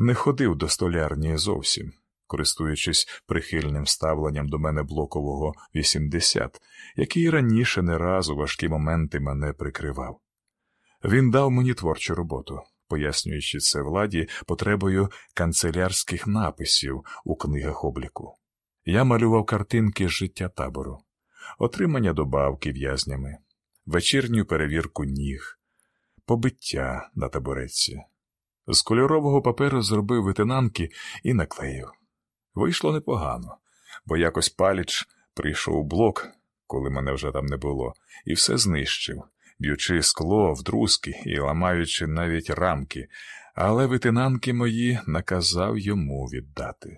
Не ходив до столярні зовсім, користуючись прихильним ставленням до мене блокового 80, який раніше не раз у важкі моменти мене прикривав. Він дав мені творчу роботу, пояснюючи це владі потребою канцелярських написів у книгах обліку. Я малював картинки з життя табору, отримання добавки в'язнями, вечірню перевірку ніг, побиття на табуретці. З кольорового паперу зробив витинанки і наклеїв. Вийшло непогано, бо якось Паліч прийшов у блок, коли мене вже там не було, і все знищив, б'ючи скло вдрузки і ламаючи навіть рамки, але витинанки мої наказав йому віддати.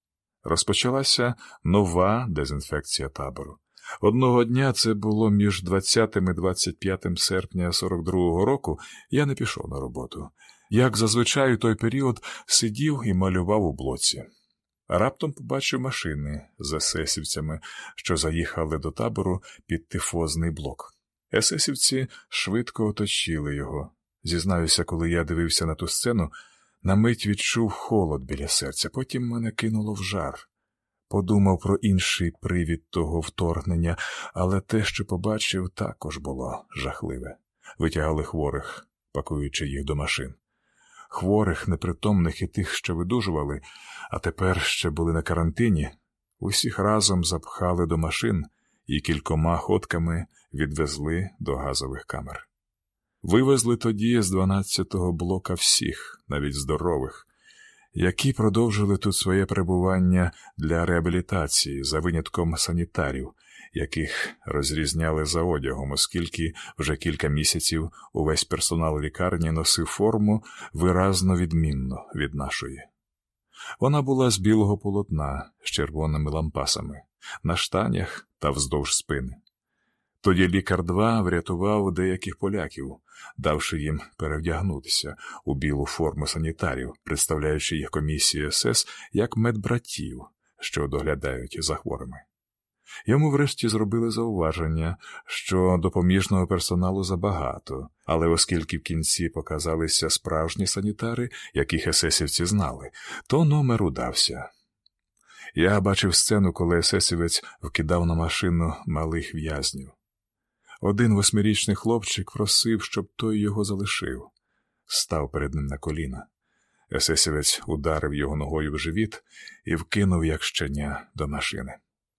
Розпочалася нова дезінфекція табору. Одного дня, це було між 20 і 25 серпня 42-го року, я не пішов на роботу. Як зазвичай у той період сидів і малював у блоці. Раптом побачив машини з есесівцями, що заїхали до табору під тифозний блок. Есесівці швидко оточили його. Зізнаюся, коли я дивився на ту сцену, на мить відчув холод біля серця, потім мене кинуло в жар. Подумав про інший привід того вторгнення, але те, що побачив, також було жахливе. Витягали хворих, пакуючи їх до машин. Хворих, непритомних і тих, що видужували, а тепер ще були на карантині, усіх разом запхали до машин і кількома ходками відвезли до газових камер. Вивезли тоді з 12-го блока всіх, навіть здорових, які продовжили тут своє перебування для реабілітації за винятком санітарів, яких розрізняли за одягом, оскільки вже кілька місяців увесь персонал лікарні носив форму виразно відмінну від нашої. Вона була з білого полотна з червоними лампасами, на штанях та вздовж спини. Тоді лікар-2 врятував деяких поляків, давши їм перевдягнутися у білу форму санітарів, представляючи їх комісію СС як медбратів, що доглядають за хворими. Йому врешті зробили зауваження, що допоміжного персоналу забагато, але оскільки в кінці показалися справжні санітари, яких есесівці знали, то номер удався. Я бачив сцену, коли есесівець вкидав на машину малих в'язнів. Один 8-річний хлопчик просив, щоб той його залишив. Став перед ним на коліна. Есесівець ударив його ногою в живіт і вкинув, як щеня, до машини.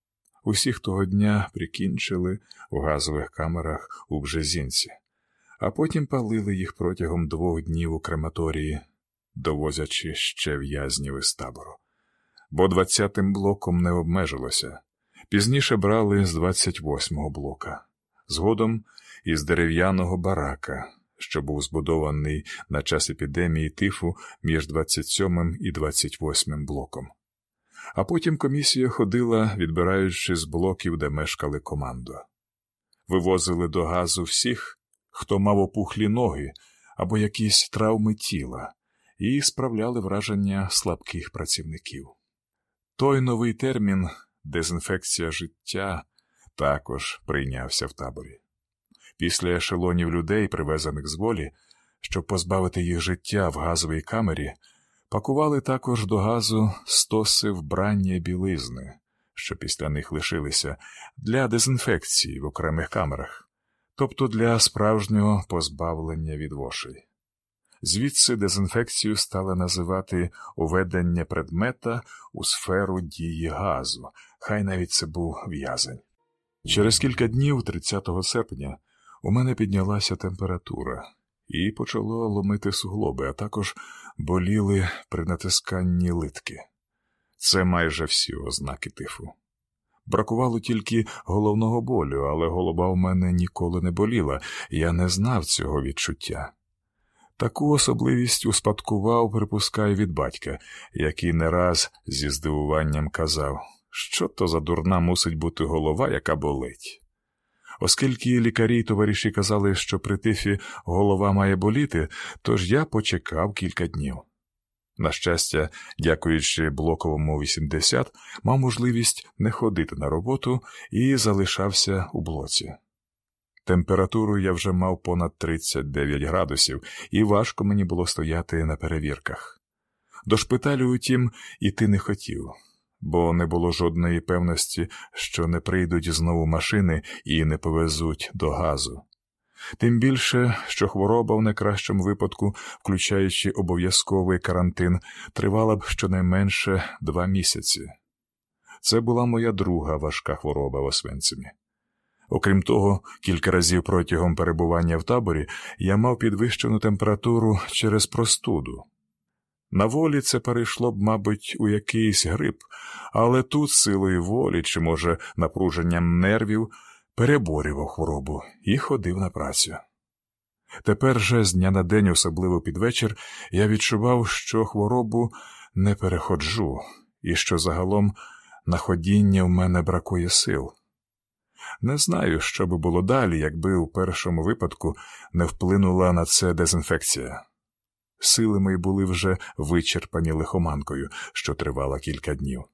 Усіх того дня прикінчили у газових камерах у Бжезінці, а потім палили їх протягом 2 днів у крематорії, довозячи ще в'язнів із табору. Бо 20-м блоком не обмежилося. Пізніше брали з 28-го блока. Згодом із дерев'яного барака, що був збудований на час епідемії тифу між 27-м і 28-м блоком. А потім комісія ходила, відбираючи з блоків, де мешкали командо. Вивозили до газу всіх, хто мав опухлі ноги або якісь травми тіла, і справляли враження слабких працівників. Той новий термін «дезінфекція життя» також прийнявся в таборі. Після ешелонів людей, привезених з волі, щоб позбавити їх життя в газовій камері, пакували також до газу стоси вбрання і білизни, що після них лишилися, для дезінфекції в окремих камерах, тобто для справжнього позбавлення від вошей. Звідси дезінфекцію стали називати уведення предмета у сферу дії газу, хай навіть це був в'язень. Через кілька днів, 30 серпня, у мене піднялася температура і почало ломити суглоби, а також боліли при натисканні литки. Це майже всі ознаки тифу. Бракувало тільки головного болю, але голова у мене ніколи не боліла, я не знав цього відчуття. Таку особливість успадкував, припускаю, від батька, який не раз зі здивуванням казав, що то за дурна мусить бути голова, яка болить. Оскільки лікарі й товариші казали, що при тифі голова має боліти, тож я почекав кілька днів. На щастя, дякуючи блоковому 80, мав можливість не ходити на роботу і залишався у блоці. Температуру я вже мав понад 39 градусів, і важко мені було стояти на перевірках. До шпиталю, утім, іти не хотів, бо не було жодної певності, що не прийдуть знову машини і не повезуть до газу. Тим більше, що хвороба в найкращому випадку, включаючи обов'язковий карантин, тривала б щонайменше 2 місяці. Це була моя друга важка хвороба в Освенцимі. Окрім того, кілька разів протягом перебування в таборі я мав підвищену температуру через простуду. На волі це перейшло б, мабуть, у якийсь грип, але тут силою волі, чи, може, напруженням нервів, переборював хворобу і ходив на працю. Тепер же з дня на день, особливо під вечір, я відчував, що хворобу не переходжу, і що загалом на ходіння в мене бракує сил. Не знаю, що би було далі, якби у першому випадку не вплинула на це дезінфекція. Сили мої були вже вичерпані лихоманкою, що тривала кілька днів.